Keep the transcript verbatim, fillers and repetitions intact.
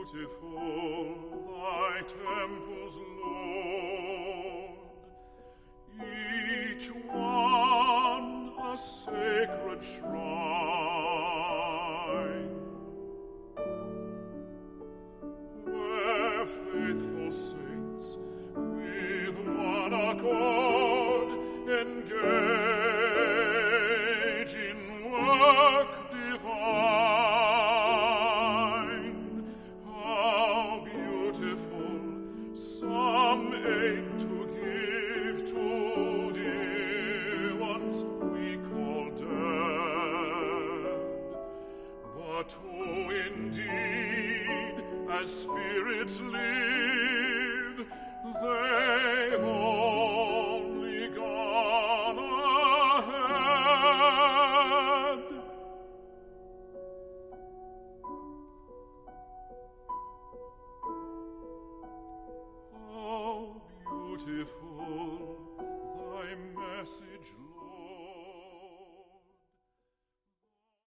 beautiful thy temples, Lord, each one a sacred shrine, where faithful saints with one accord engage in work divine. How beautiful some aid to give to dear ones we call dead, but who indeed as spirits live, they've only gone ahead. How beautiful thy message,